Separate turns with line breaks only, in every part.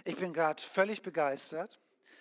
Ich bin gerade völlig begeistert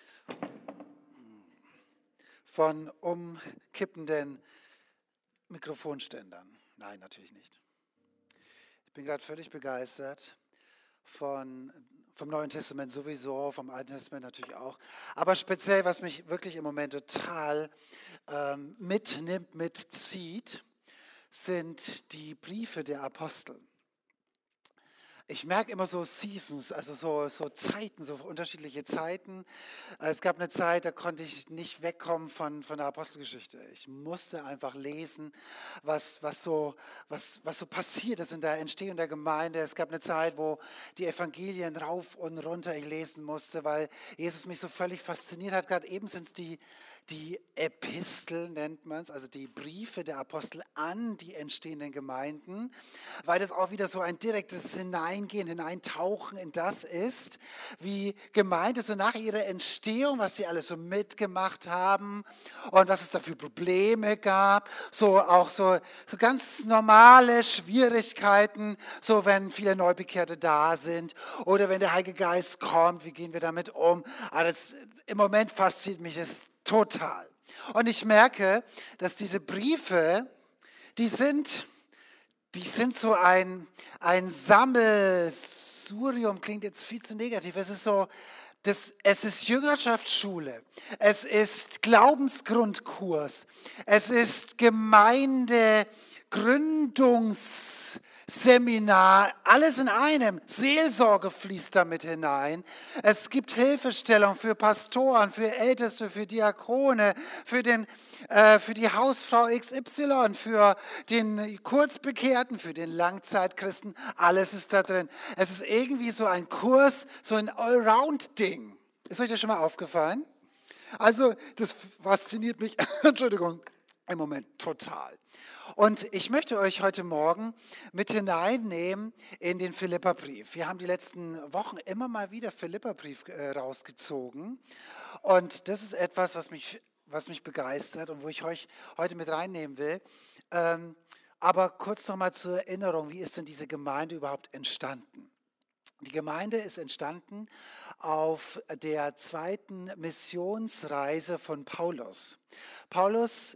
von umkippenden Mikrofonständern. Nein, natürlich nicht. Ich bin gerade völlig begeistert vom Neuen Testament sowieso, vom Alten Testament natürlich auch. Aber speziell, was mich wirklich im Moment total mitnimmt, mitzieht, sind die Briefe der Apostel. Ich merke immer so Seasons, also so Zeiten, so unterschiedliche Zeiten. Es gab eine Zeit, da konnte ich nicht wegkommen von der Apostelgeschichte. Ich musste einfach lesen, was so passiert ist in der Entstehung der Gemeinde. Es gab eine Zeit, wo die Evangelien rauf und runter ich lesen musste, weil Jesus mich so völlig fasziniert hat. Gerade eben sind es die Epistel, nennt man es, also die Briefe der Apostel an die entstehenden Gemeinden, weil das auch wieder so ein direktes Hineingehen, Hineintauchen in das ist, wie Gemeinde so nach ihrer Entstehung, was sie alles so mitgemacht haben und was es da für Probleme gab, so auch so ganz normale Schwierigkeiten, so wenn viele Neubekehrte da sind oder wenn der Heilige Geist kommt, wie gehen wir damit um? Im Moment fasziniert mich das total. Und ich merke, dass diese Briefe, die sind so ein Sammelsurium, klingt jetzt viel zu negativ. Es ist so, es ist Jüngerschaftsschule, es ist Glaubensgrundkurs, es ist Gemeindegründungsseminar, alles in einem. Seelsorge fließt damit hinein. Es gibt Hilfestellung für Pastoren, für Älteste, für Diakone, für die Hausfrau XY, für den Kurzbekehrten, für den Langzeitchristen. Alles ist da drin. Es ist irgendwie so ein Kurs, so ein Allround-Ding. Ist euch das schon mal aufgefallen? Also das fasziniert mich, Entschuldigung, im Moment total. Und ich möchte euch heute Morgen mit hineinnehmen in den Philipperbrief. Wir haben die letzten Wochen immer mal wieder Philipperbrief rausgezogen. Und das ist etwas, was mich begeistert und wo ich euch heute mit reinnehmen will. Aber kurz nochmal zur Erinnerung, wie ist denn diese Gemeinde überhaupt entstanden? Die Gemeinde ist entstanden auf der zweiten Missionsreise von Paulus. Paulus,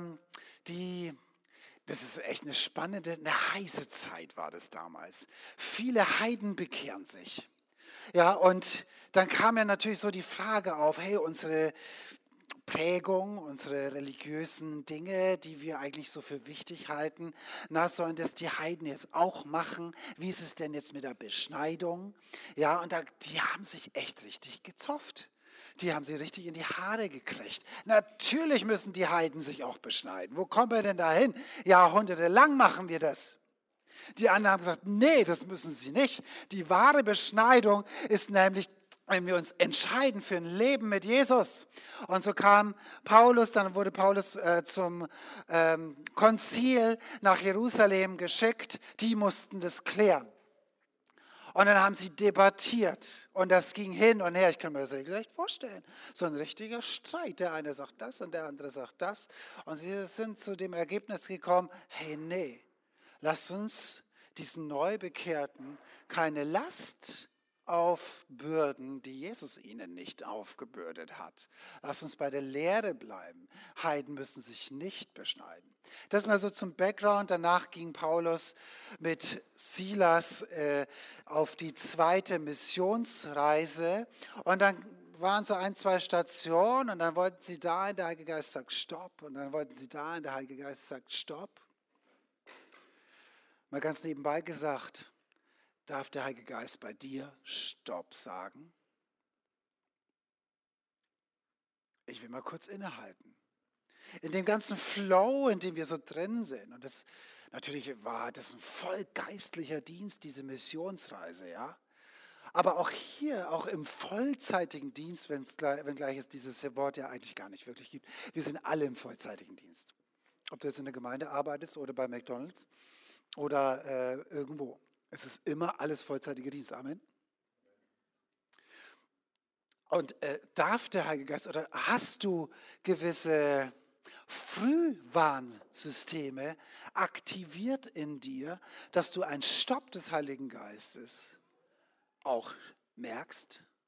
das ist echt eine heiße Zeit war das damals. Viele Heiden bekehren sich. Ja, und dann kam ja natürlich so die Frage auf, hey, unsere Prägung, unsere religiösen Dinge, die wir eigentlich so für wichtig halten, sollen das die Heiden jetzt auch machen? Wie ist es denn jetzt mit der Beschneidung? Ja, und die haben sich echt richtig gezofft. Die haben sie richtig in die Haare gekriegt. Natürlich müssen die Heiden sich auch beschneiden. Wo kommen wir denn dahin? Jahrhundertelang machen wir das. Die anderen haben gesagt, nee, das müssen sie nicht. Die wahre Beschneidung ist nämlich, wenn wir uns entscheiden für ein Leben mit Jesus. Und so kam Paulus, dann wurde Paulus zum Konzil nach Jerusalem geschickt. Die mussten das klären. Und dann haben sie debattiert und das ging hin und her. Ich kann mir das regelrecht vorstellen. So ein richtiger Streit. Der eine sagt das und der andere sagt das. Und sie sind zu dem Ergebnis gekommen, hey, nee, lasst uns diesen Neubekehrten keine Last aufbürden, die Jesus ihnen nicht aufgebürdet hat. Lasst uns bei der Lehre bleiben. Heiden müssen sich nicht beschneiden. Das mal so zum Background. Danach ging Paulus mit Silas auf die zweite Missionsreise und dann waren so 1, 2 Stationen und dann wollten sie da und der Heilige Geist sagt Stopp und dann wollten sie da und der Heilige Geist sagt Stopp. Mal ganz nebenbei gesagt, darf der Heilige Geist bei dir Stopp sagen? Ich will mal kurz innehalten. In dem ganzen Flow, in dem wir so drin sind. Und natürlich war das ein voll geistlicher Dienst, diese Missionsreise, ja. Aber auch hier, auch im vollzeitigen Dienst, wenngleich es dieses Wort ja eigentlich gar nicht wirklich gibt, wir sind alle im vollzeitigen Dienst. Ob du jetzt in der Gemeinde arbeitest oder bei McDonald's oder irgendwo. Es ist immer alles vollzeitiger Dienst. Amen. Und darf der Heilige Geist oder hast du gewisse Frühwarnsysteme aktiviert in dir, dass du einen Stopp des Heiligen Geistes auch merkst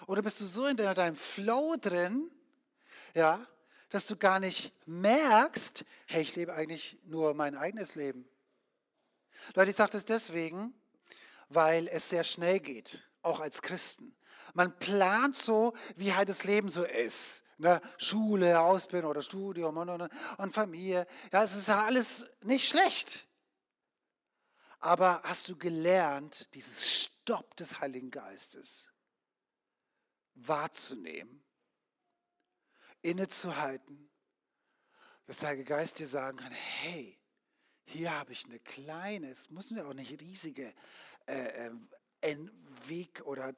Oder bist du so in deinem Flow drin, ja, dass du gar nicht merkst, hey, ich lebe eigentlich nur mein eigenes Leben. Leute, ich sage das deswegen, weil es sehr schnell geht, auch als Christen. Man plant so, wie halt das Leben so ist. Ne? Schule, Ausbildung oder Studium und Familie. Ja, es ist ja alles nicht schlecht. Aber hast du gelernt, dieses Stopp des Heiligen Geistes wahrzunehmen, innezuhalten, dass der Heilige Geist dir sagen kann, hey, hier habe ich eine kleine, es müssen wir auch nicht riesige Weg- oder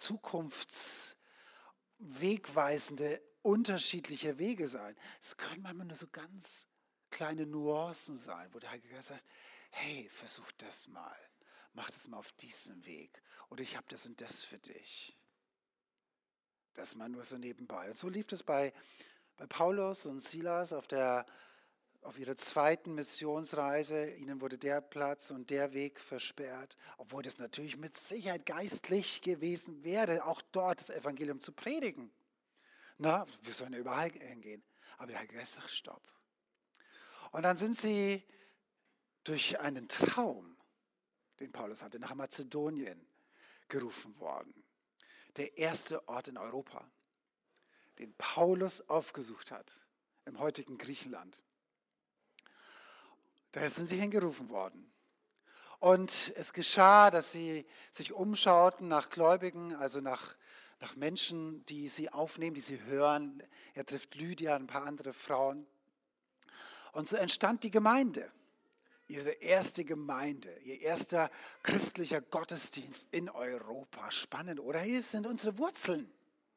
zukunftswegweisende unterschiedliche Wege sein. Es können manchmal nur so ganz kleine Nuancen sein, wo der Heilige Geist sagt, hey, versuch das mal, mach das mal auf diesem Weg oder ich habe das und das für dich. Das mal nur so nebenbei. Und so lief es bei Paulus und Silas auf ihrer zweiten Missionsreise. Ihnen wurde der Platz und der Weg versperrt, obwohl das natürlich mit Sicherheit geistlich gewesen wäre, auch dort das Evangelium zu predigen. Na, wir sollen ja überall hingehen. Aber der Heilige Geist sagt, stopp. Und dann sind sie durch einen Traum, den Paulus hatte, nach Mazedonien gerufen worden. Der erste Ort in Europa, den Paulus aufgesucht hat, im heutigen Griechenland. Da sind sie hingerufen worden. Und es geschah, dass sie sich umschauten nach Gläubigen, also nach Menschen, die sie aufnehmen, die sie hören. Er trifft Lydia, ein paar andere Frauen. Und so entstand die Gemeinde, ihre erste Gemeinde, ihr erster christlicher Gottesdienst in Europa. Spannend, oder? Hier sind unsere Wurzeln.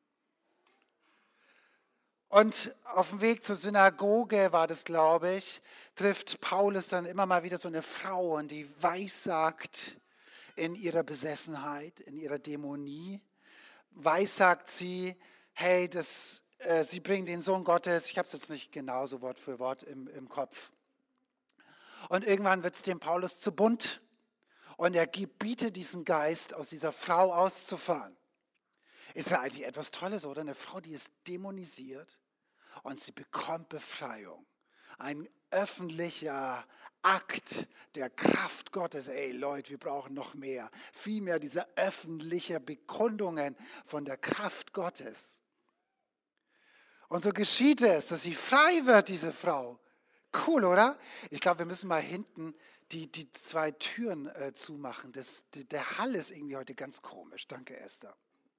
Und auf dem Weg zur Synagoge war das, glaube ich, trifft Paulus dann immer mal wieder so eine Frau und die weissagt in ihrer Besessenheit, in ihrer Dämonie. Weissagt sie, hey, sie bringen den Sohn Gottes, ich habe es jetzt nicht genau so Wort für Wort im Kopf. Und irgendwann wird es dem Paulus zu bunt und er gebietet diesen Geist, aus dieser Frau auszufahren. Ist ja eigentlich etwas Tolles, oder? Eine Frau, die ist dämonisiert und sie bekommt Befreiung. Ein öffentlicher Akt der Kraft Gottes. Ey Leute, wir brauchen noch mehr. Viel mehr dieser öffentlichen Bekundungen von der Kraft Gottes. Und so geschieht es, dass sie frei wird, diese Frau. Cool, oder? Ich glaube, wir müssen mal hinten die zwei Türen zumachen. Der Hall ist irgendwie heute ganz komisch. Danke, Esther.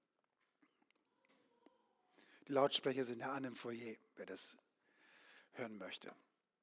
Die Lautsprecher sind ja an im Foyer, wer das hören möchte.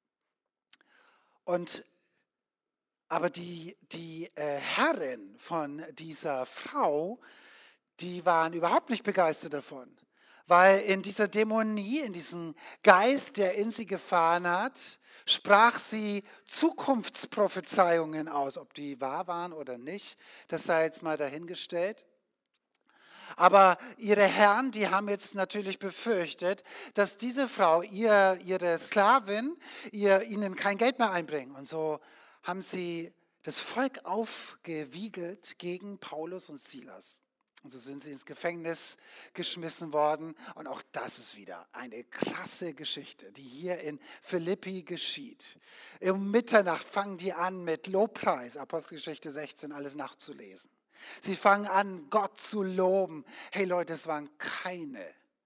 Aber die Herren von dieser Frau, die waren überhaupt nicht begeistert davon. Weil in dieser Dämonie, in diesem Geist, der in sie gefahren hat, sprach sie Zukunftsprophezeiungen aus. Ob die wahr waren oder nicht, das sei jetzt mal dahingestellt. Aber ihre Herren, die haben jetzt natürlich befürchtet, dass diese Frau, ihre Sklavin, ihnen kein Geld mehr einbringt. Und so haben sie das Volk aufgewiegelt gegen Paulus und Silas. Und so sind sie ins Gefängnis geschmissen worden. Und auch das ist wieder eine krasse Geschichte, die hier in Philippi geschieht. Um Mitternacht fangen die an mit Lobpreis, Apostelgeschichte 16, alles nachzulesen. Sie fangen an, Gott zu loben. Hey Leute, es waren keine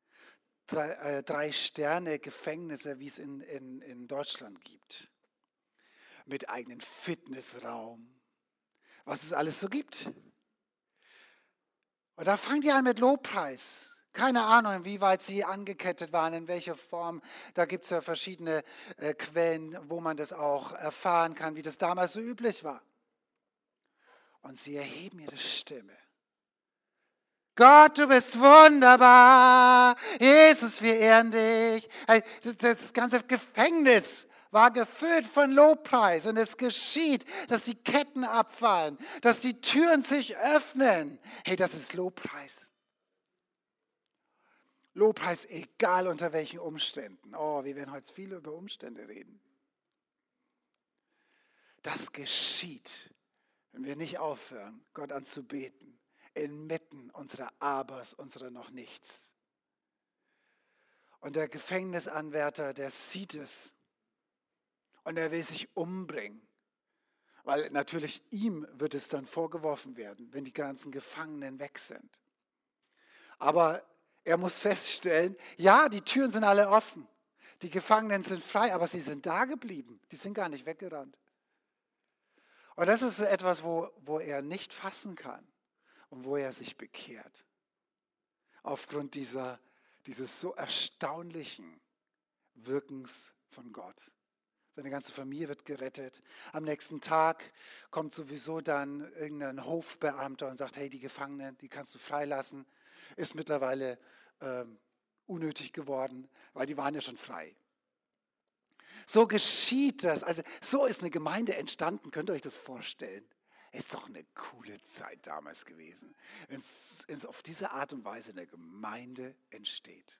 3-Sterne-Gefängnisse, wie es in Deutschland gibt. Mit eigenem Fitnessraum. Was es alles so gibt. Und da fangen die an mit Lobpreis. Keine Ahnung, inwieweit sie angekettet waren, in welcher Form. Da gibt es ja verschiedene Quellen, wo man das auch erfahren kann, wie das damals so üblich war. Und sie erheben ihre Stimme. Gott, du bist wunderbar. Jesus, wir ehren dich. Das ganze Gefängnis war gefüllt von Lobpreis. Und es geschieht, dass die Ketten abfallen, dass die Türen sich öffnen. Hey, das ist Lobpreis. Lobpreis, egal unter welchen Umständen. Oh, wir werden heute viel über Umstände reden. Das geschieht, wenn wir nicht aufhören, Gott anzubeten, inmitten unserer Abers, unserer noch nichts. Und der Gefängnisanwärter, der sieht es und er will sich umbringen, weil natürlich ihm wird es dann vorgeworfen werden, wenn die ganzen Gefangenen weg sind. Aber er muss feststellen, ja, die Türen sind alle offen, die Gefangenen sind frei, aber sie sind da geblieben, die sind gar nicht weggerannt. Und das ist etwas, wo er nicht fassen kann und wo er sich bekehrt. Aufgrund dieses so erstaunlichen Wirkens von Gott. Seine ganze Familie wird gerettet. Am nächsten Tag kommt sowieso dann irgendein Hofbeamter und sagt, hey, die Gefangenen, die kannst du freilassen. Ist mittlerweile unnötig geworden, weil die waren ja schon frei. So geschieht das. Also so ist eine Gemeinde entstanden. Könnt ihr euch das vorstellen? Ist doch eine coole Zeit damals gewesen, wenn es auf diese Art und Weise eine Gemeinde entsteht.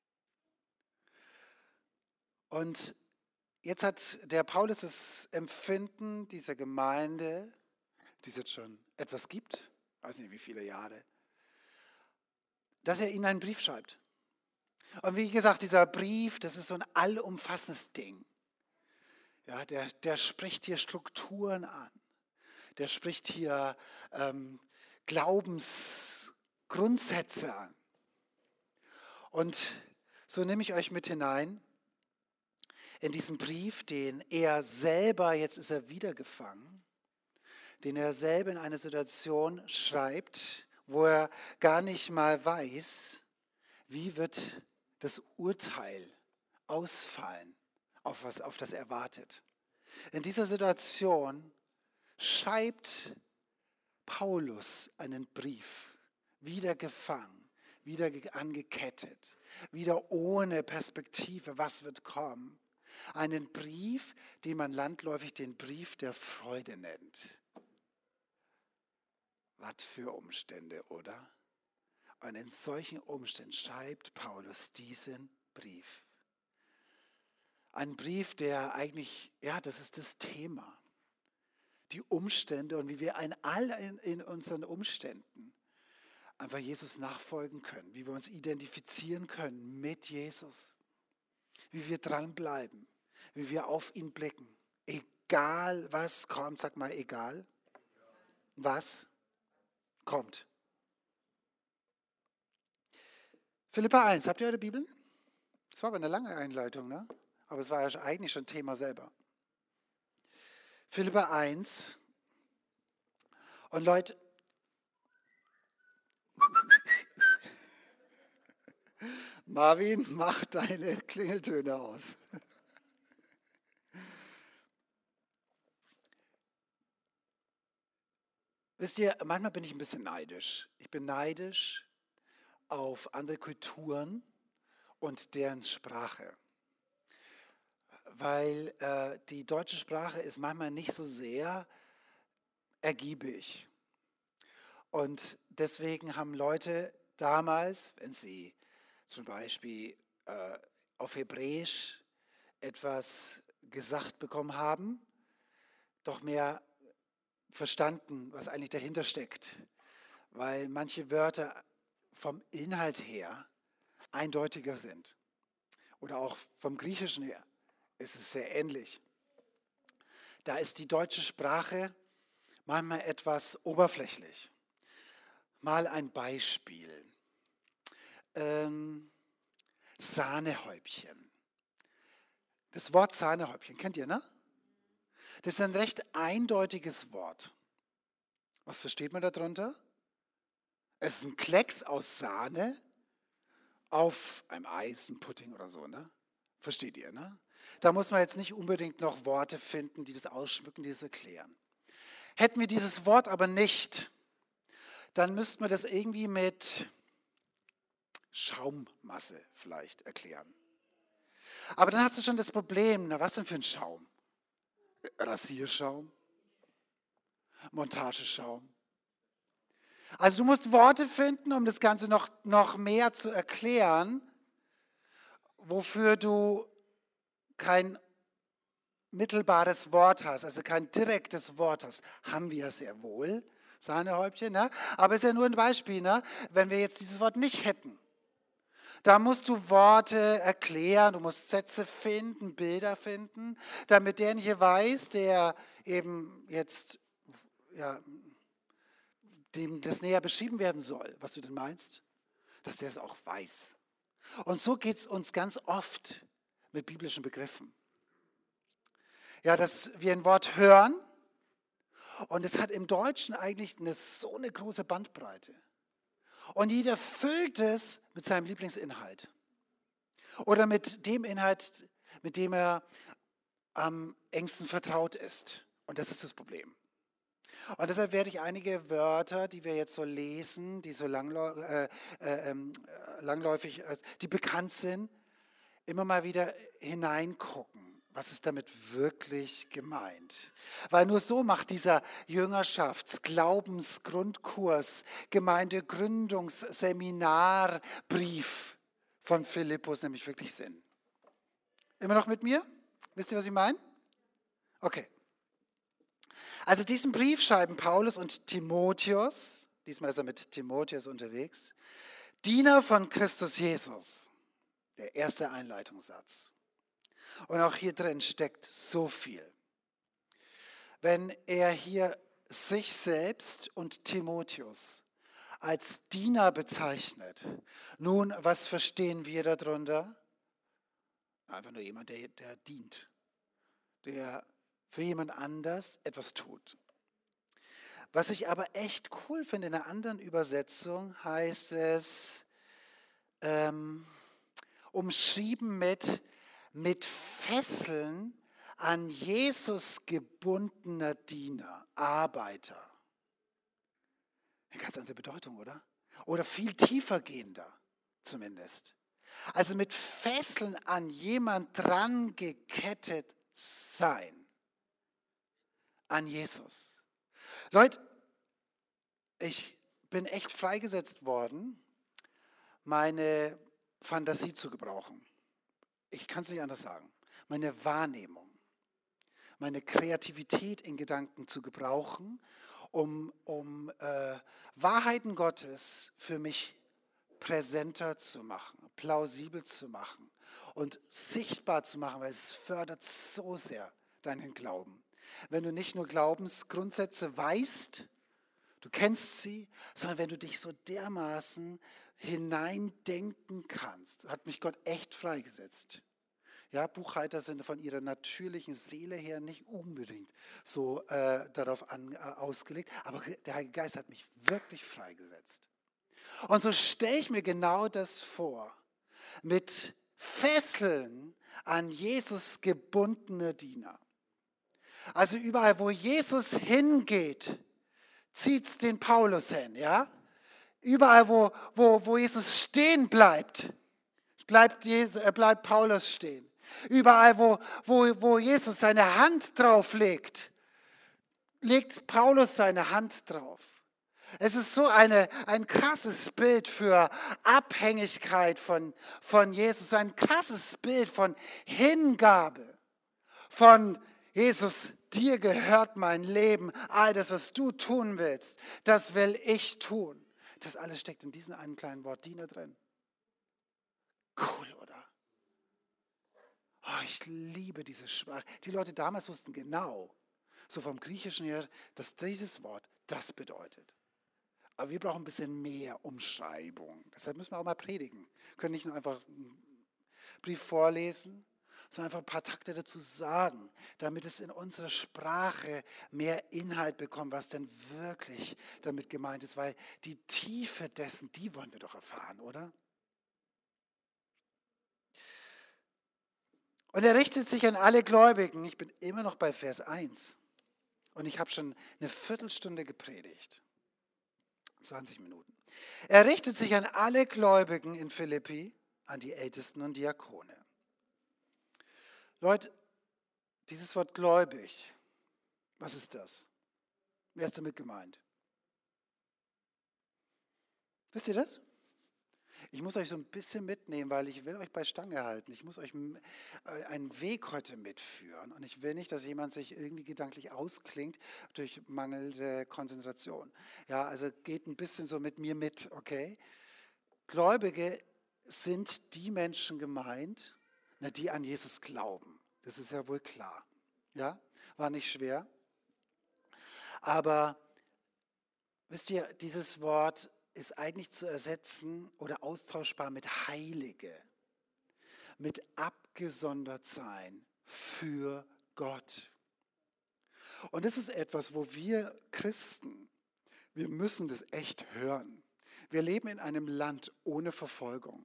Und jetzt hat der Paulus das Empfinden dieser Gemeinde, die es jetzt schon etwas gibt, weiß nicht wie viele Jahre, dass er ihnen einen Brief schreibt. Und wie gesagt, dieser Brief, das ist so ein allumfassendes Ding. Ja, der spricht hier Strukturen an. Der spricht hier Glaubensgrundsätze an. Und so nehme ich euch mit hinein in diesen Brief, den er selber, jetzt ist er wieder gefangen, den er selber in einer Situation schreibt, wo er gar nicht mal weiß, wie wird das Urteil ausfallen, auf das er wartet. In dieser Situation schreibt Paulus einen Brief, wieder gefangen, wieder angekettet, wieder ohne Perspektive, was wird kommen. Einen Brief, den man landläufig den Brief der Freude nennt. Was für Umstände, oder? Und in solchen Umständen schreibt Paulus diesen Brief. Ein Brief, der eigentlich, ja, das ist das Thema. Die Umstände und wie wir in unseren Umständen einfach Jesus nachfolgen können, wie wir uns identifizieren können mit Jesus, wie wir dranbleiben, wie wir auf ihn blicken. Egal was kommt, sag mal egal, was kommt. Philipper 1, habt ihr eure Bibel? Das war aber eine lange Einleitung, ne? Aber es war ja eigentlich schon Thema selber. Philipper 1. Und Leute, Marvin, mach deine Klingeltöne aus. Wisst ihr, manchmal bin ich ein bisschen neidisch. Ich bin neidisch auf andere Kulturen und deren Sprache. Weil die deutsche Sprache ist manchmal nicht so sehr ergiebig. Und deswegen haben Leute damals, wenn sie zum Beispiel auf Hebräisch etwas gesagt bekommen haben, doch mehr verstanden, was eigentlich dahinter steckt. Weil manche Wörter vom Inhalt her eindeutiger sind. Oder auch vom Griechischen her ist es sehr ähnlich. Da ist die deutsche Sprache manchmal etwas oberflächlich. Mal ein Beispiel. Sahnehäubchen. Das Wort Sahnehäubchen, kennt ihr, ne? Das ist ein recht eindeutiges Wort. Was versteht man darunter? Es ist ein Klecks aus Sahne auf einem Eis, einem Pudding oder so, ne? Versteht ihr, ne? Da muss man jetzt nicht unbedingt noch Worte finden, die das ausschmücken, die das erklären. Hätten wir dieses Wort aber nicht, dann müssten wir das irgendwie mit Schaummasse vielleicht erklären. Aber dann hast du schon das Problem, na was denn für ein Schaum? Rasierschaum? Montageschaum? Also du musst Worte finden, um das Ganze noch mehr zu erklären, wofür du kein mittelbares Wort hast, also kein direktes Wort hast. Haben wir sehr wohl, Sahnehäubchen, ne? Aber ist ja nur ein Beispiel, ne? Wenn wir jetzt dieses Wort nicht hätten. Da musst du Worte erklären, du musst Sätze finden, Bilder finden, damit derjenige weiß, der eben jetzt, ja, dem das näher beschrieben werden soll, was du denn meinst, dass der es auch weiß. Und so geht es uns ganz oft mit biblischen Begriffen. Ja, dass wir ein Wort hören und es hat im Deutschen eigentlich so eine große Bandbreite. Und jeder füllt es mit seinem Lieblingsinhalt. Oder mit dem Inhalt, mit dem er am engsten vertraut ist. Und das ist das Problem. Und deshalb werde ich einige Wörter, die wir jetzt so lesen, die so langläufig, die bekannt sind, immer mal wieder hineingucken. Was ist damit wirklich gemeint? Weil nur so macht dieser Jüngerschafts-Glaubensgrundkurs, Gemeindegründungsseminarbrief von Philippus nämlich wirklich Sinn. Immer noch mit mir? Wisst ihr, was ich meine? Okay. Also diesen Brief schreiben Paulus und Timotheus, diesmal ist er mit Timotheus unterwegs, Diener von Christus Jesus, der erste Einleitungssatz. Und auch hier drin steckt so viel. Wenn er hier sich selbst und Timotheus als Diener bezeichnet, nun, was verstehen wir darunter? Einfach nur jemand, der dient, der für jemand anders etwas tut. Was ich aber echt cool finde, in einer anderen Übersetzung heißt es, umschrieben mit Fesseln an Jesus gebundener Diener, Arbeiter. Eine ganz andere Bedeutung, oder? Oder viel tiefer gehender zumindest. Also mit Fesseln an jemand dran gekettet sein. An Jesus. Leute, ich bin echt freigesetzt worden, meine Fantasie zu gebrauchen. Ich kann es nicht anders sagen. Meine Wahrnehmung, meine Kreativität in Gedanken zu gebrauchen, um Wahrheiten Gottes für mich präsenter zu machen, plausibel zu machen und sichtbar zu machen, weil es fördert so sehr deinen Glauben. Wenn du nicht nur Glaubensgrundsätze weißt, du kennst sie, sondern wenn du dich so dermaßen hineindenken kannst, hat mich Gott echt freigesetzt. Ja, Buchhalter sind von ihrer natürlichen Seele her nicht unbedingt so darauf ausgelegt, aber der Heilige Geist hat mich wirklich freigesetzt. Und so stelle ich mir genau das vor, mit Fesseln an Jesus gebundene Diener. Also überall, wo Jesus hingeht, zieht es den Paulus hin, ja? Überall, wo Jesus stehen bleibt, bleibt Paulus stehen. Überall, wo Jesus seine Hand drauf legt, legt Paulus seine Hand drauf. Es ist so ein krasses Bild für Abhängigkeit von Jesus, ein krasses Bild von Hingabe, von Jesus, dir gehört mein Leben, all das, was du tun willst, das will ich tun. Das alles steckt in diesem einen kleinen Wort Diener drin. Cool, oder? Oh, ich liebe diese Sprache. Die Leute damals wussten genau, so vom Griechischen her, dass dieses Wort das bedeutet. Aber wir brauchen ein bisschen mehr Umschreibung. Deshalb müssen wir auch mal predigen. Wir können nicht nur einfach einen Brief vorlesen, sondern einfach ein paar Takte dazu sagen, damit es in unserer Sprache mehr Inhalt bekommt, was denn wirklich damit gemeint ist. Weil die Tiefe dessen, die wollen wir doch erfahren, oder? Und er richtet sich an alle Gläubigen. Ich bin immer noch bei Vers 1. Und ich habe schon eine Viertelstunde gepredigt. 20 Minuten. Er richtet sich an alle Gläubigen in Philippi, an die Ältesten und Diakone. Leute, dieses Wort gläubig, was ist das? Wer ist damit gemeint? Wisst ihr das? Ich muss euch so ein bisschen mitnehmen, weil ich will euch bei Stange halten. Ich muss euch einen Weg heute mitführen. Und ich will nicht, dass jemand sich irgendwie gedanklich ausklingt durch mangelnde Konzentration. Ja, also geht ein bisschen so mit mir mit, okay? Gläubige sind die Menschen gemeint, die an Jesus glauben. Das ist ja wohl klar. Ja, war nicht schwer. Aber wisst ihr, dieses Wort ist eigentlich zu ersetzen oder austauschbar mit Heilige, mit abgesondert sein für Gott. Und das ist etwas, wo wir Christen, wir müssen das echt hören. Wir leben in einem Land ohne Verfolgung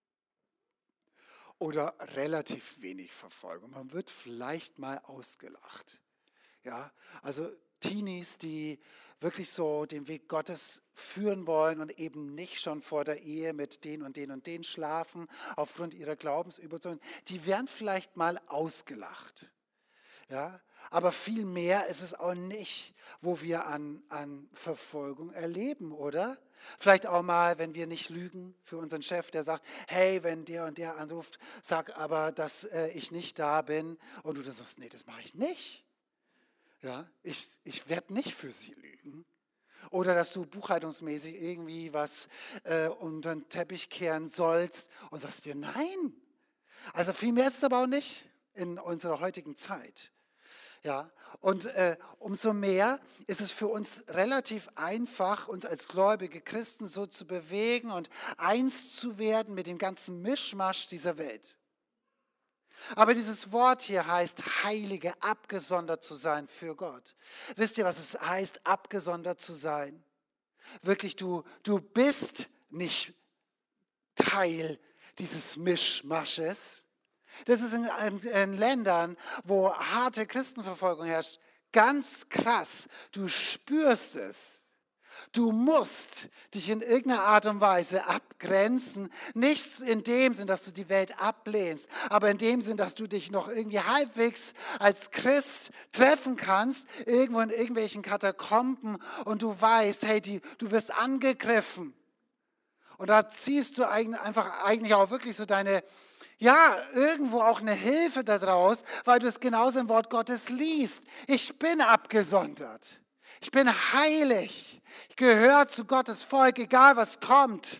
oder relativ wenig Verfolgung. Man wird vielleicht mal ausgelacht. Ja, also Teenies, die wirklich so den Weg Gottes führen wollen und eben nicht schon vor der Ehe mit den und den und den schlafen, aufgrund ihrer Glaubensüberzeugung, die werden vielleicht mal ausgelacht. Ja, aber viel mehr ist es auch nicht, wo wir an Verfolgung erleben, oder? Vielleicht auch mal, wenn wir nicht lügen für unseren Chef, der sagt, hey, wenn der und der anruft, sag aber, dass ich nicht da bin. Und du dann sagst, nee, das mache ich nicht. Ja, ich werde nicht für sie lügen. Oder dass du buchhaltungsmäßig irgendwie was unter den Teppich kehren sollst und sagst dir, nein. Also viel mehr ist es aber auch nicht in unserer heutigen Zeit. Ja, und umso mehr ist es für uns relativ einfach, uns als gläubige Christen so zu bewegen und eins zu werden mit dem ganzen Mischmasch dieser Welt. Aber dieses Wort hier heißt Heilige, abgesondert zu sein für Gott. Wisst ihr, was es heißt, abgesondert zu sein? Wirklich, du bist nicht Teil dieses Mischmasches. Das ist in Ländern, wo harte Christenverfolgung herrscht, ganz krass. Du spürst es. Du musst dich in irgendeiner Art und Weise abgrenzen. Nicht in dem Sinn, dass du die Welt ablehnst, aber in dem Sinn, dass du dich noch irgendwie halbwegs als Christ treffen kannst, irgendwo in irgendwelchen Katakomben und du weißt, hey, du wirst angegriffen. Und da ziehst du eigentlich auch wirklich so irgendwo auch eine Hilfe daraus, weil du es genauso im Wort Gottes liest. Ich bin abgesondert. Ich bin heilig. Ich gehöre zu Gottes Volk, egal was kommt.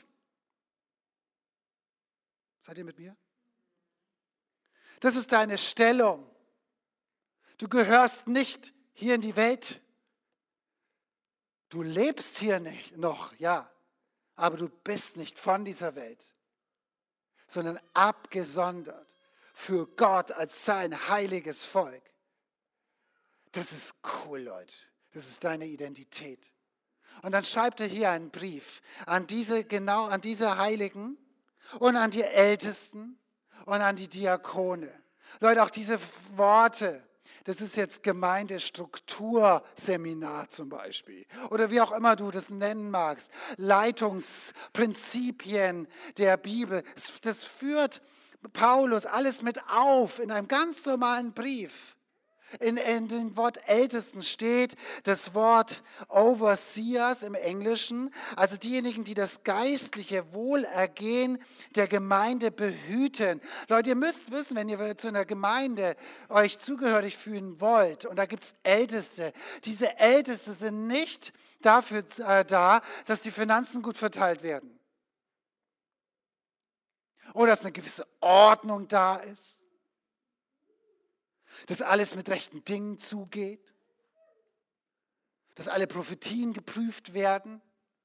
Seid ihr mit mir? Das ist deine Stellung. Du gehörst nicht hier in die Welt. Du lebst hier nicht noch, ja, aber du bist nicht von dieser Welt, sondern abgesondert für Gott als sein heiliges Volk. Das ist cool, Leute. Das ist deine Identität. Und dann schreibt er hier einen Brief an diese Heiligen und an die Ältesten und an die Diakone. Leute, auch diese Worte, das ist jetzt Gemeindestrukturseminar zum Beispiel oder wie auch immer du das nennen magst, Leitungsprinzipien der Bibel, das führt Paulus alles mit auf in einem ganz normalen Brief. In dem Wort Ältesten steht das Wort Overseers im Englischen, also diejenigen, die das geistliche Wohlergehen der Gemeinde behüten. Leute, ihr müsst wissen, wenn ihr zu einer Gemeinde euch zugehörig fühlen wollt, und da gibt es Älteste, diese Älteste sind nicht dafür da, dass die Finanzen gut verteilt werden oder dass eine gewisse Ordnung da ist. Dass alles mit rechten Dingen zugeht, dass alle Prophetien geprüft werden,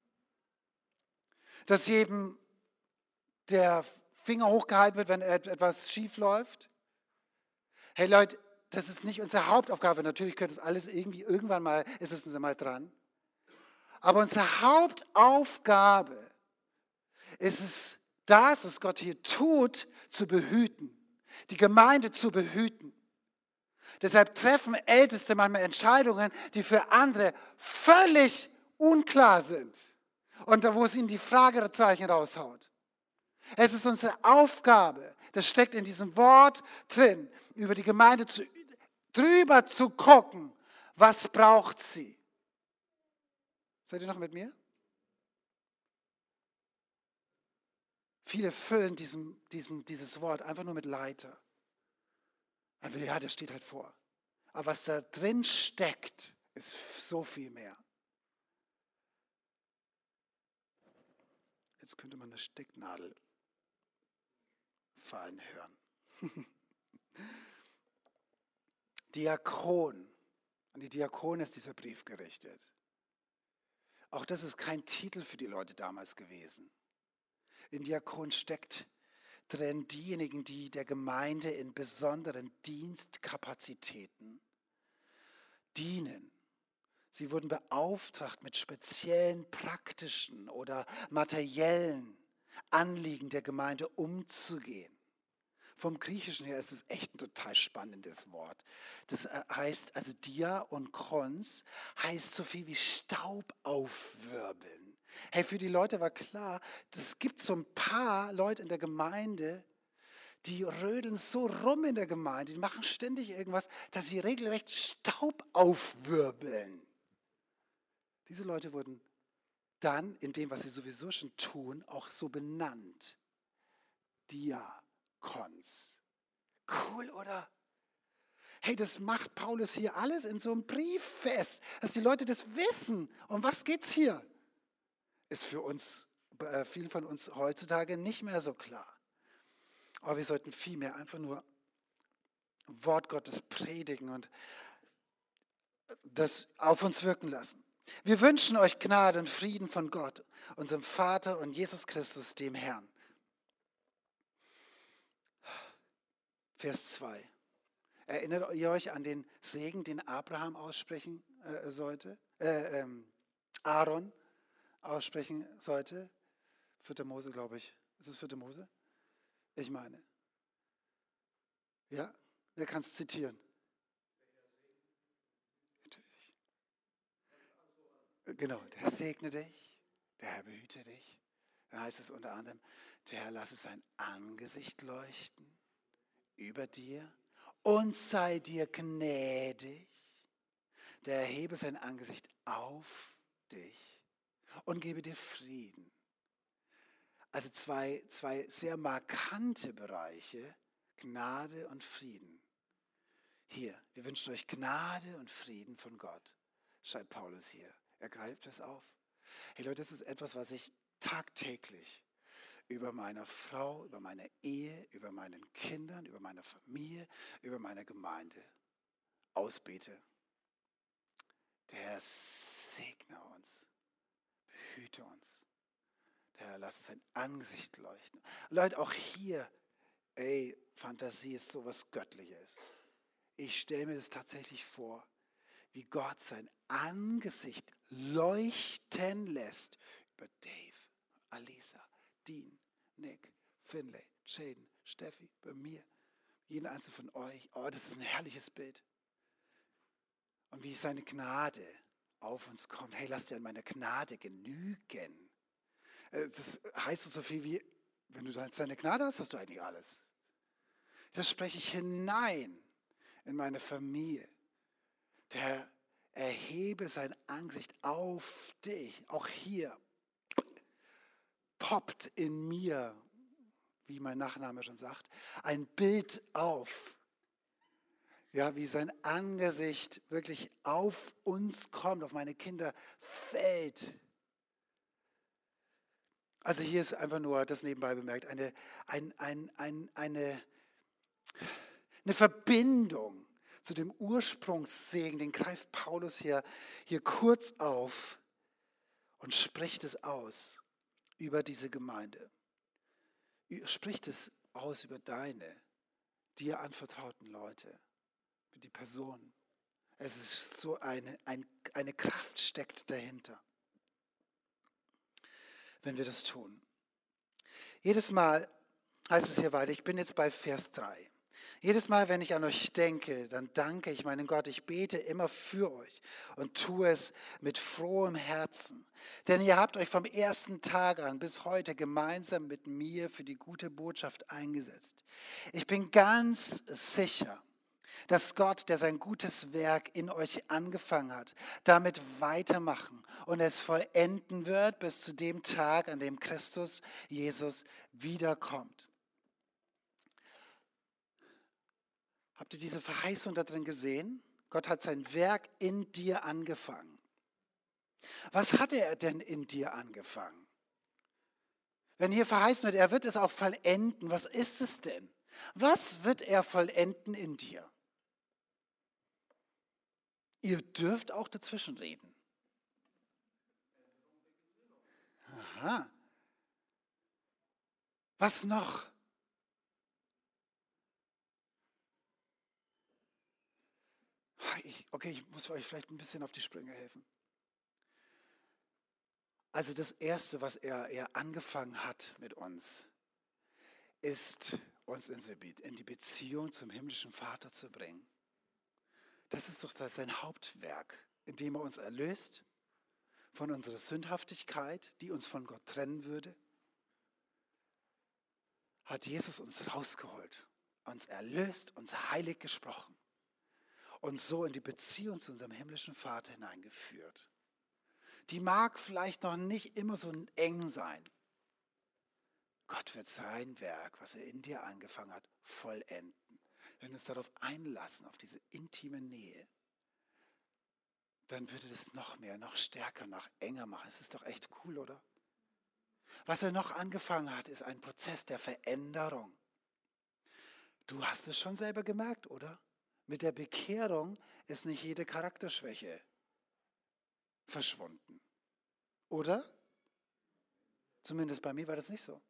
dass jedem der Finger hochgehalten wird, wenn etwas schief läuft. Hey Leute, das ist nicht unsere Hauptaufgabe. Natürlich gehört das alles irgendwann mal, ist es uns mal dran. Aber unsere Hauptaufgabe ist es, das, was Gott hier tut, zu behüten, die Gemeinde zu behüten. Deshalb treffen Älteste manchmal Entscheidungen, die für andere völlig unklar sind und wo es ihnen die Fragezeichen raushaut. Es ist unsere Aufgabe, das steckt in diesem Wort drin, über die Gemeinde drüber zu gucken, was braucht sie. Seid ihr noch mit mir? Viele füllen dieses Wort einfach nur mit Leiter. Einfach, ja, das steht halt vor. Aber was da drin steckt, ist so viel mehr. Jetzt könnte man eine Stecknadel fallen hören. Diakon. An die Diakone ist dieser Brief gerichtet. Auch das ist kein Titel für die Leute damals gewesen. In Diakon steckt drin diejenigen, die der Gemeinde in besonderen Dienstkapazitäten dienen. Sie wurden beauftragt, mit speziellen praktischen oder materiellen Anliegen der Gemeinde umzugehen. Vom Griechischen her ist es echt ein total spannendes Wort. Das heißt, also Dia und Krons heißt so viel wie Staub aufwirbeln. Hey, für die Leute war klar, es gibt so ein paar Leute in der Gemeinde, die rödeln so rum in der Gemeinde, die machen ständig irgendwas, dass sie regelrecht Staub aufwirbeln. Diese Leute wurden dann in dem, was sie sowieso schon tun, auch so benannt. Diakons. Cool, oder? Hey, das macht Paulus hier alles in so einem Brief fest, dass die Leute das wissen. Um was geht's hier? Ist für uns, vielen von uns heutzutage nicht mehr so klar. Aber wir sollten vielmehr einfach nur Wort Gottes predigen und das auf uns wirken lassen. Wir wünschen euch Gnade und Frieden von Gott, unserem Vater und Jesus Christus, dem Herrn. Vers 2. Erinnert ihr euch an den Segen, den Abraham aussprechen sollte? Aaron aussprechen sollte? 4. Mose, glaube ich. Ist es 4. Mose? Ich meine. Ja? Wer kann es zitieren? Genau, der Herr segne dich, der Herr behüte dich. Dann heißt es unter anderem, der Herr lasse sein Angesicht leuchten über dir und sei dir gnädig. Der erhebe sein Angesicht auf dich und gebe dir Frieden. Also zwei sehr markante Bereiche, Gnade und Frieden. Hier, wir wünschen euch Gnade und Frieden von Gott, schreibt Paulus hier. Er greift es auf. Hey Leute, das ist etwas, was ich tagtäglich über meine Frau, über meine Ehe, über meinen Kindern, über meine Familie, über meine Gemeinde ausbete. Der Herr segne uns, behüte uns. Der Herr lasse sein Angesicht leuchten. Leute, auch hier, Fantasie ist sowas Göttliches. Ich stelle mir das tatsächlich vor, wie Gott sein Angesicht leuchten lässt über Dave, Alisa, Dean, Nick, Finlay, Jaden, Steffi, bei mir, jeden einzelnen von euch. Oh, das ist ein herrliches Bild. Und wie seine Gnade auf uns kommt. Hey, lass dir an meiner Gnade genügen. Das heißt so viel wie, wenn du seine Gnade hast, hast du eigentlich alles. Das spreche ich hinein in meine Familie. Der Herr erhebe sein Angesicht auf dich. Auch hier poppt in mir, wie mein Nachname schon sagt, ein Bild auf. Ja, wie sein Angesicht wirklich auf uns kommt, auf meine Kinder fällt. Also hier ist einfach nur, das nebenbei bemerkt, eine Verbindung zu dem Ursprungssegen, den greift Paulus hier kurz auf und spricht es aus über diese Gemeinde. Spricht es aus über deine, dir anvertrauten Leute, über die Person. Es ist so eine Kraft steckt dahinter, wenn wir das tun. Jedes Mal heißt es hier weiter, ich bin jetzt bei Vers 3. Jedes Mal, wenn ich an euch denke, dann danke ich meinen Gott. Ich bete immer für euch und tue es mit frohem Herzen. Denn ihr habt euch vom ersten Tag an bis heute gemeinsam mit mir für die gute Botschaft eingesetzt. Ich bin ganz sicher, dass Gott, der sein gutes Werk in euch angefangen hat, damit weitermachen und es vollenden wird bis zu dem Tag, an dem Christus Jesus wiederkommt. Habt ihr diese Verheißung da drin gesehen? Gott hat sein Werk in dir angefangen. Was hatte er denn in dir angefangen? Wenn hier verheißen wird, er wird es auch vollenden, was ist es denn? Was wird er vollenden in dir? Ihr dürft auch dazwischen reden. Aha. Was noch? Okay, ich muss euch vielleicht ein bisschen auf die Sprünge helfen. Also das Erste, was er angefangen hat mit uns, ist, uns in die Beziehung zum himmlischen Vater zu bringen. Das ist doch sein Hauptwerk, indem er uns erlöst von unserer Sündhaftigkeit, die uns von Gott trennen würde. Hat Jesus uns rausgeholt, uns erlöst, uns heilig gesprochen und so in die Beziehung zu unserem himmlischen Vater hineingeführt. Die mag vielleicht noch nicht immer so eng sein. Gott wird sein Werk, was er in dir angefangen hat, vollenden. Wenn wir uns darauf einlassen, auf diese intime Nähe, dann würde das noch mehr, noch stärker, noch enger machen. Es ist doch echt cool, oder? Was er noch angefangen hat, ist ein Prozess der Veränderung. Du hast es schon selber gemerkt, oder? Mit der Bekehrung ist nicht jede Charakterschwäche verschwunden. Oder? Zumindest bei mir war das nicht so.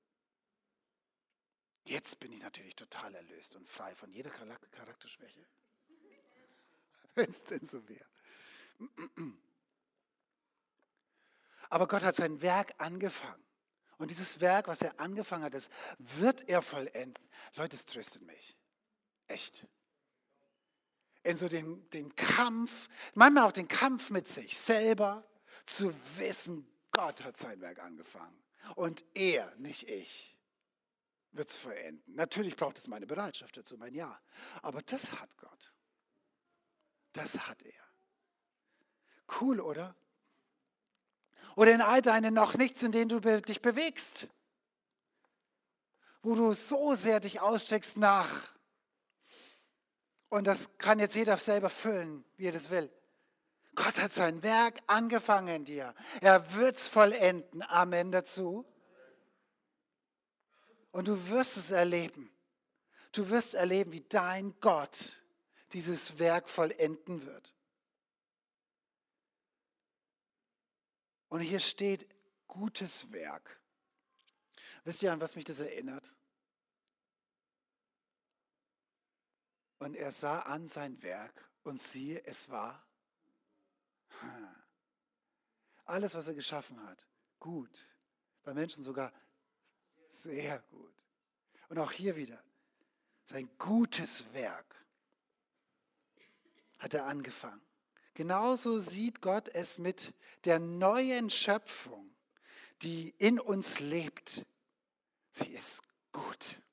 Jetzt bin ich natürlich total erlöst und frei von jeder Charakterschwäche. Wenn es denn so wäre. Aber Gott hat sein Werk angefangen. Und dieses Werk, was er angefangen hat, das wird er vollenden. Leute, es tröstet mich. Echt. In so dem Kampf, manchmal auch den Kampf mit sich selber, zu wissen, Gott hat sein Werk angefangen. Und er, nicht ich, wird es vollenden. Natürlich braucht es meine Bereitschaft dazu, mein Ja. Aber das hat Gott. Das hat er. Cool, oder? Oder in all deinen noch nichts, in denen du dich bewegst. Wo du so sehr dich ausstreckst nach. Und das kann jetzt jeder selber füllen, wie er das will. Gott hat sein Werk angefangen in dir. Er wird es vollenden. Amen dazu. Und du wirst es erleben. Du wirst erleben, wie dein Gott dieses Werk vollenden wird. Und hier steht gutes Werk. Wisst ihr, an was mich das erinnert? Und er sah an sein Werk und siehe, es war alles, was er geschaffen hat, gut. Bei Menschen sogar sehr gut. Und auch hier wieder, sein gutes Werk hat er angefangen. Genauso sieht Gott es mit der neuen Schöpfung, die in uns lebt. Sie ist gut.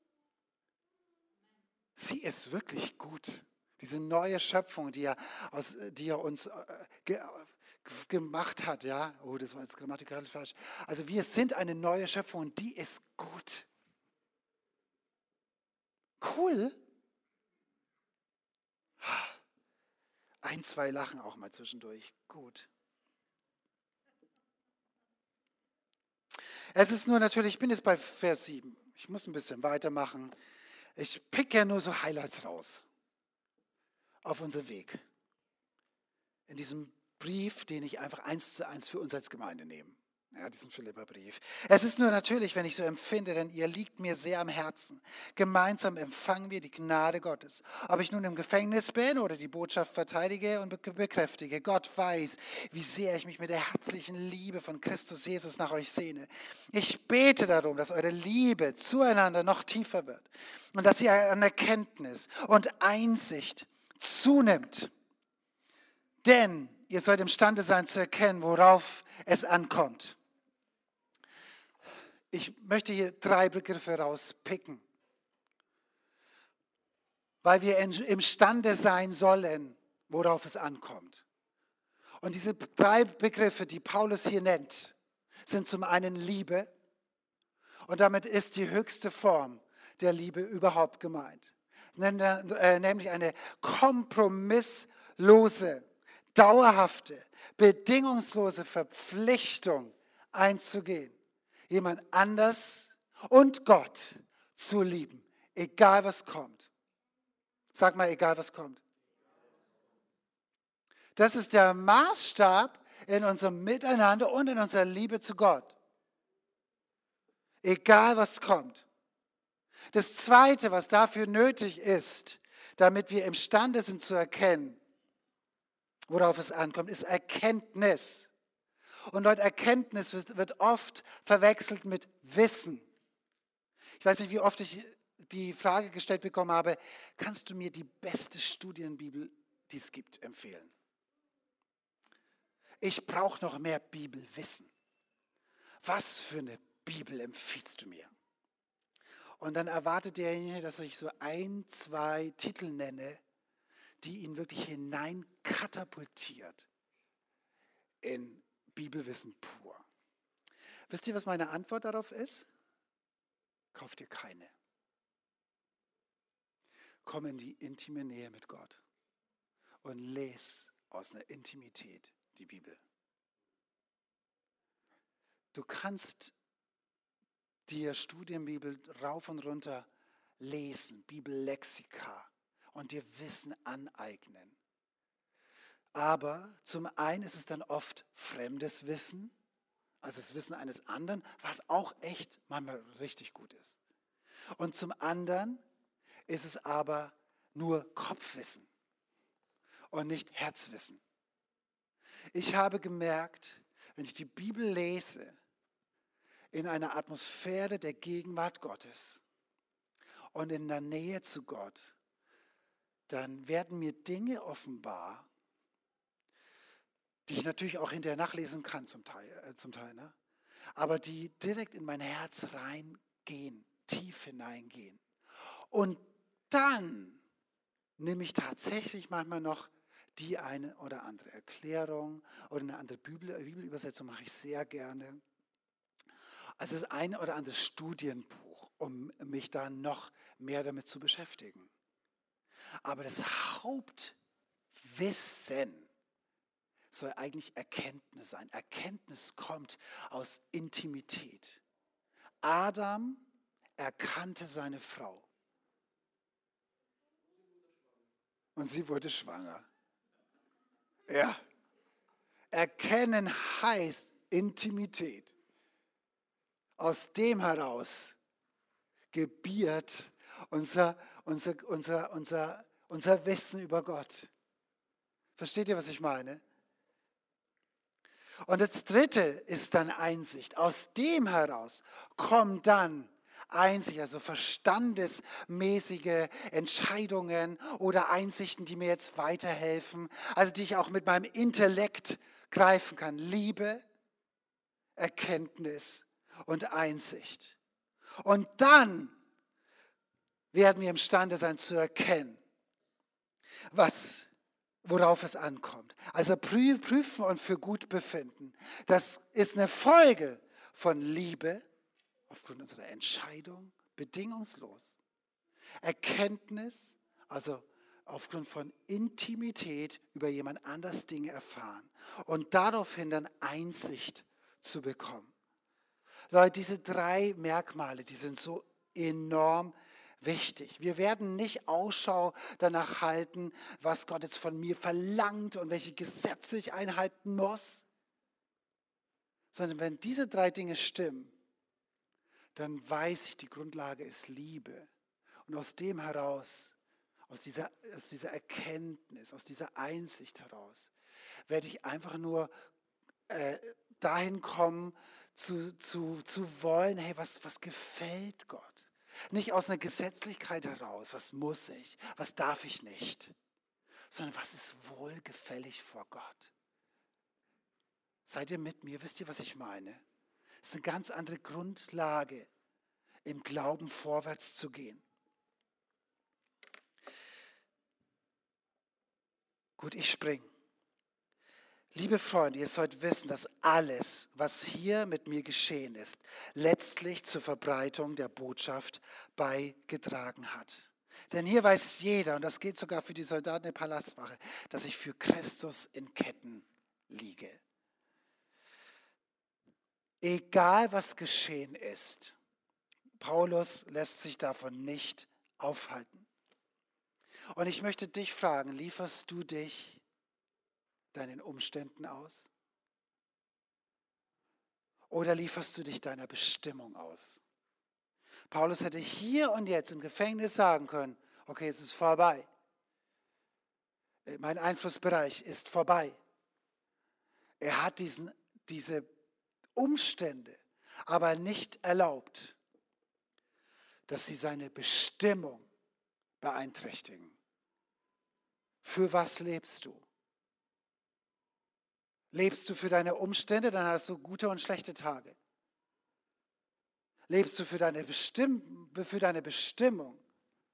Sie ist wirklich gut. Diese neue Schöpfung, die er uns gemacht hat, ja. Oh, das war jetzt grammatikalisch falsch. Also wir sind eine neue Schöpfung und die ist gut. Cool. Ein, zwei lachen auch mal zwischendurch. Gut. Es ist nur natürlich, ich bin jetzt bei Vers 7. Ich muss ein bisschen weitermachen. Ich pick ja nur so Highlights raus. Auf unser Weg. In diesem Brief, den ich einfach 1:1 für uns als Gemeinde nehme. Ja, diesen Philipperbrief. Es ist nur natürlich, wenn ich so empfinde, denn ihr liegt mir sehr am Herzen. Gemeinsam empfangen wir die Gnade Gottes. Ob ich nun im Gefängnis bin oder die Botschaft verteidige und bekräftige, Gott weiß, wie sehr ich mich mit der herzlichen Liebe von Christus Jesus nach euch sehne. Ich bete darum, dass eure Liebe zueinander noch tiefer wird und dass ihr an Erkenntnis und Einsicht zunimmt. Denn ihr sollt imstande sein zu erkennen, worauf es ankommt. Ich möchte hier 3 Begriffe rauspicken. weil wir imstande sein sollen, worauf es ankommt. Und diese 3 Begriffe, die Paulus hier nennt, sind zum einen Liebe, und damit ist die höchste Form der Liebe überhaupt gemeint. Nämlich eine kompromisslose, dauerhafte, bedingungslose Verpflichtung einzugehen, jemand anders und Gott zu lieben, egal was kommt. Sag mal, egal was kommt. Das ist der Maßstab in unserem Miteinander und in unserer Liebe zu Gott. Egal was kommt. Das Zweite, was dafür nötig ist, damit wir imstande sind zu erkennen, worauf es ankommt, ist Erkenntnis. Und dort Erkenntnis wird oft verwechselt mit Wissen. Ich weiß nicht, wie oft ich die Frage gestellt bekommen habe, kannst du mir die beste Studienbibel, die es gibt, empfehlen? Ich brauche noch mehr Bibelwissen. Was für eine Bibel empfiehlst du mir? Und dann erwartet derjenige, dass ich so 1, 2 Titel nenne, die ihn wirklich hineinkatapultiert in Bibelwissen pur. Wisst ihr, was meine Antwort darauf ist? Kauf dir keine. Komm in die intime Nähe mit Gott und les aus einer Intimität die Bibel. Du kannst dir Studienbibel rauf und runter lesen, Bibellexika und dir Wissen aneignen. Aber zum einen ist es dann oft fremdes Wissen, also das Wissen eines anderen, was auch echt manchmal richtig gut ist. Und zum anderen ist es aber nur Kopfwissen und nicht Herzwissen. Ich habe gemerkt, wenn ich die Bibel lese, in einer Atmosphäre der Gegenwart Gottes und in der Nähe zu Gott, dann werden mir Dinge offenbar, die ich natürlich auch hinterher nachlesen kann zum Teil, ne? Aber die direkt in mein Herz reingehen, tief hineingehen. Und dann nehme ich tatsächlich manchmal noch die eine oder andere Erklärung oder eine andere Bibelübersetzung mache ich sehr gerne. Also das eine oder andere Studienbuch, um mich da noch mehr damit zu beschäftigen. Aber das Hauptwissen soll eigentlich Erkenntnis sein. Erkenntnis kommt aus Intimität. Adam erkannte seine Frau. Und sie wurde schwanger. Ja. Erkennen heißt Intimität. Aus dem heraus gebiert unser Wissen über Gott. Versteht ihr, was ich meine? Und das Dritte ist dann Einsicht. Aus dem heraus kommt dann Einsicht, also verstandesmäßige Entscheidungen oder Einsichten, die mir jetzt weiterhelfen, also die ich auch mit meinem Intellekt greifen kann. Liebe, Erkenntnis und Einsicht. Und dann werden wir imstande sein zu erkennen, worauf es ankommt. Also prüfen und für gut befinden. Das ist eine Folge von Liebe, aufgrund unserer Entscheidung, bedingungslos. Erkenntnis, also aufgrund von Intimität über jemand anders Dinge erfahren und daraufhin dann Einsicht zu bekommen. Leute, diese 3 Merkmale, die sind so enorm wichtig. Wir werden nicht Ausschau danach halten, was Gott jetzt von mir verlangt und welche Gesetze ich einhalten muss, sondern wenn diese 3 Dinge stimmen, dann weiß ich, die Grundlage ist Liebe. Und aus dem heraus, aus dieser Erkenntnis, aus dieser Einsicht heraus, werde ich einfach nur dahin kommen, zu wollen, hey, was gefällt Gott? Nicht aus einer Gesetzlichkeit heraus, was muss ich, was darf ich nicht, sondern was ist wohlgefällig vor Gott. Seid ihr mit mir? Wisst ihr, was ich meine? Es ist eine ganz andere Grundlage, im Glauben vorwärts zu gehen. Gut, ich spring. Liebe Freunde, ihr sollt wissen, dass alles, was hier mit mir geschehen ist, letztlich zur Verbreitung der Botschaft beigetragen hat. Denn hier weiß jeder, und das gilt sogar für die Soldaten der Palastwache, dass ich für Christus in Ketten liege. Egal was geschehen ist, Paulus lässt sich davon nicht aufhalten. Und ich möchte dich fragen, lieferst du dich deinen Umständen aus? Oder lieferst du dich deiner Bestimmung aus? Paulus hätte hier und jetzt im Gefängnis sagen können, okay, es ist vorbei. Mein Einflussbereich ist vorbei. Er hat diese Umstände aber nicht erlaubt, dass sie seine Bestimmung beeinträchtigen. Für was lebst du? Lebst du für deine Umstände, dann hast du gute und schlechte Tage. Lebst du für deine Bestimmung,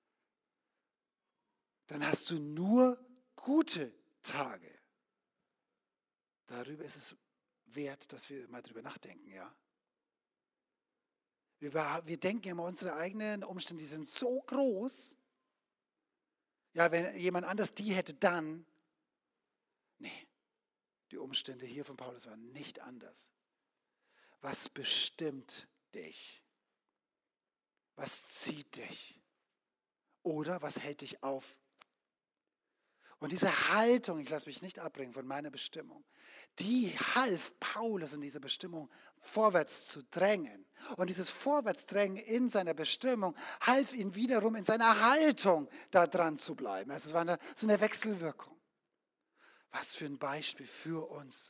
dann hast du nur gute Tage. Darüber ist es wert, dass wir mal drüber nachdenken, ja. Wir denken immer, unsere eigenen Umstände, die sind so groß. Ja, wenn jemand anders die hätte, dann. Nee, die Umstände hier von Paulus waren nicht anders. Was bestimmt dich? Was zieht dich? Oder was hält dich auf? Und diese Haltung, ich lasse mich nicht abbringen von meiner Bestimmung, die half Paulus in dieser Bestimmung vorwärts zu drängen. Und dieses Vorwärtsdrängen in seiner Bestimmung half ihm wiederum in seiner Haltung da dran zu bleiben. Also es war so eine Wechselwirkung. Was für ein Beispiel für uns.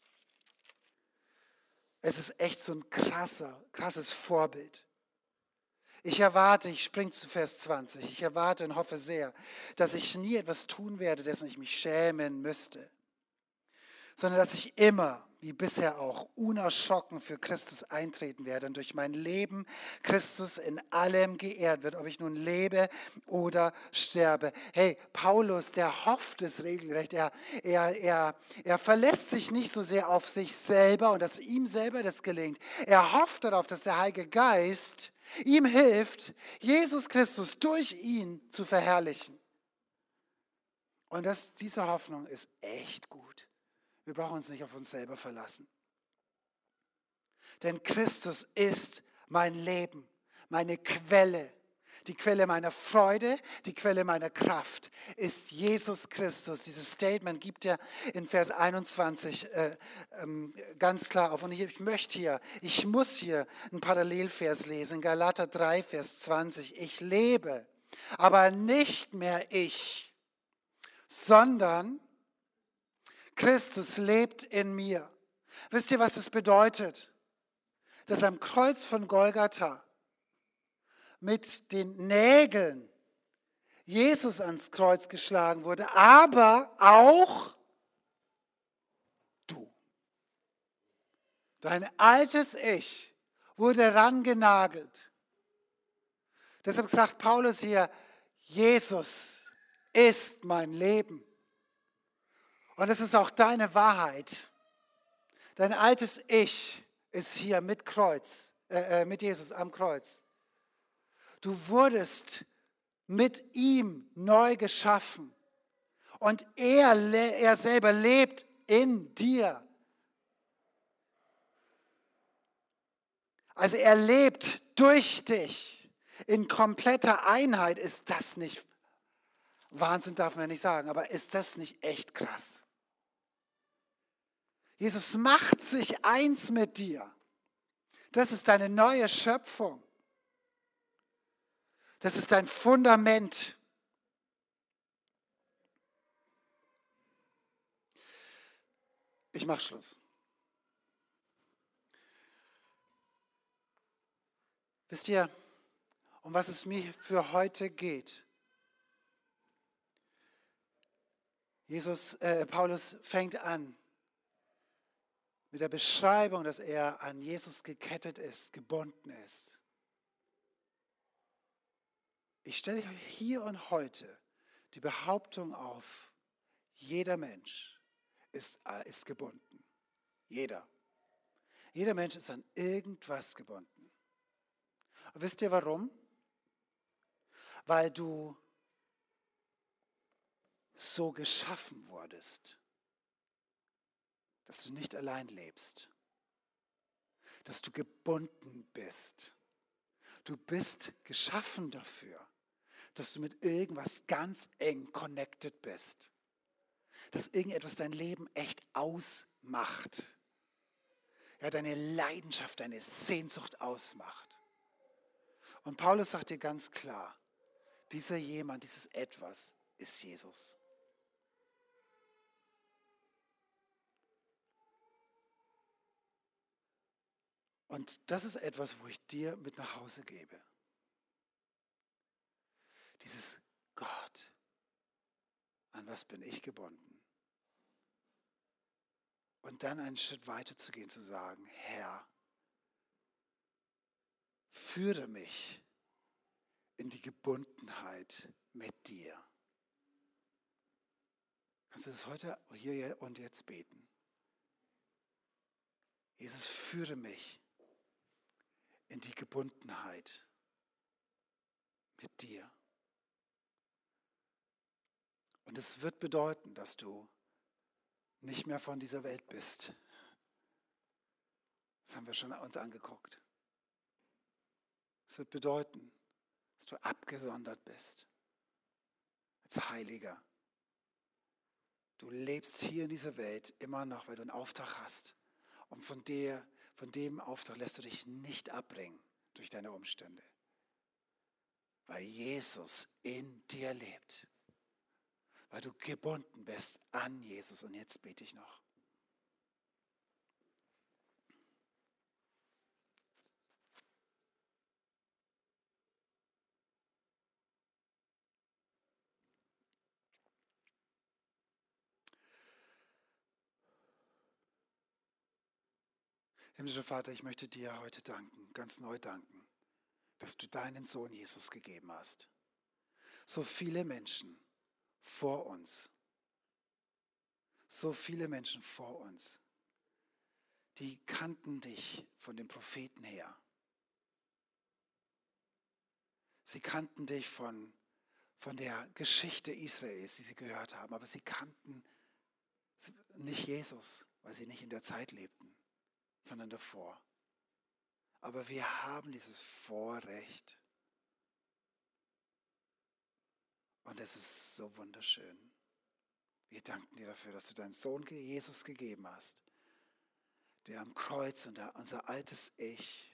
Es ist echt so ein krasses Vorbild. Ich springe zu Vers 20, ich erwarte und hoffe sehr, dass ich nie etwas tun werde, dessen ich mich schämen müsste, sondern dass ich immer, wie bisher auch, unerschrocken für Christus eintreten werde und durch mein Leben Christus in allem geehrt wird, ob ich nun lebe oder sterbe. Hey, Paulus, der hofft es regelrecht, er verlässt sich nicht so sehr auf sich selber und dass ihm selber das gelingt. Er hofft darauf, dass der Heilige Geist ihm hilft, Jesus Christus durch ihn zu verherrlichen. Und diese Hoffnung ist echt gut. Wir brauchen uns nicht auf uns selber verlassen. Denn Christus ist mein Leben, meine Quelle. Die Quelle meiner Freude, die Quelle meiner Kraft ist Jesus Christus. Dieses Statement gibt er in Vers 21 ganz klar auf. Und ich muss hier einen Parallelvers lesen, in Galater 3, Vers 20. Ich lebe, aber nicht mehr ich, sondern Christus lebt in mir. Wisst ihr, was das bedeutet? Dass am Kreuz von Golgatha mit den Nägeln Jesus ans Kreuz geschlagen wurde, aber auch du. Dein altes Ich wurde rangenagelt. Deshalb sagt Paulus hier, Jesus ist mein Leben. Und es ist auch deine Wahrheit. Dein altes Ich ist hier mit Jesus am Kreuz. Du wurdest mit ihm neu geschaffen. Und er selber lebt in dir. Also er lebt durch dich. In kompletter Einheit. Ist das nicht Wahnsinn, darf man ja nicht sagen, aber ist das nicht echt krass? Jesus macht sich eins mit dir. Das ist deine neue Schöpfung. Das ist dein Fundament. Ich mache Schluss. Wisst ihr, um was es mir für heute geht? Paulus fängt an mit der Beschreibung, dass er an Jesus gekettet ist, gebunden ist. Ich stelle euch hier und heute die Behauptung auf, Jeder Mensch ist gebunden. Jeder. Jeder Mensch ist an irgendwas gebunden. Und wisst ihr warum? Weil du so geschaffen wurdest, dass du nicht allein lebst, dass du gebunden bist. Du bist geschaffen dafür, dass du mit irgendwas ganz eng connected bist, dass irgendetwas dein Leben echt ausmacht, ja, deine Leidenschaft, deine Sehnsucht ausmacht. Und Paulus sagt dir ganz klar, dieser jemand, dieses Etwas ist Jesus. Und das ist etwas, wo ich dir mit nach Hause gebe. Dieses Gott, an was bin ich gebunden? Und dann einen Schritt weiter zu gehen, zu sagen, Herr, führe mich in die Gebundenheit mit dir. Kannst du das heute, hier und jetzt beten? Jesus, führe mich in die Gebundenheit mit dir. Und es wird bedeuten, dass du nicht mehr von dieser Welt bist. Das haben wir schon uns angeguckt. Es wird bedeuten, dass du abgesondert bist als Heiliger. Du lebst hier in dieser Welt immer noch, weil du einen Auftrag hast. Und von dem Auftrag lässt du dich nicht abbringen durch deine Umstände. Weil Jesus in dir lebt. Weil du gebunden bist an Jesus. Und jetzt bete ich noch. Himmlischer Vater, ich möchte dir heute danken, ganz neu danken, dass du deinen Sohn Jesus gegeben hast. So viele Menschen vor uns, die kannten dich von den Propheten her. Sie kannten dich von der Geschichte Israels, die sie gehört haben, aber sie kannten nicht Jesus, weil sie nicht in der Zeit lebten, sondern davor. Aber wir haben dieses Vorrecht. Und es ist so wunderschön. Wir danken dir dafür, dass du deinen Sohn Jesus gegeben hast, der am Kreuz und unser altes Ich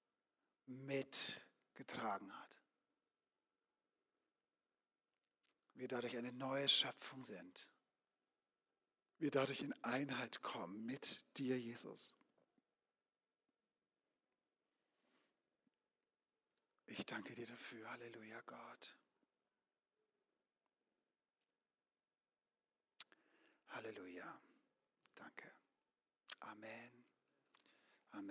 mitgetragen hat. Wir dadurch eine neue Schöpfung sind. Wir dadurch in Einheit kommen mit dir, Jesus. Ich danke dir dafür. Halleluja, Gott. Halleluja.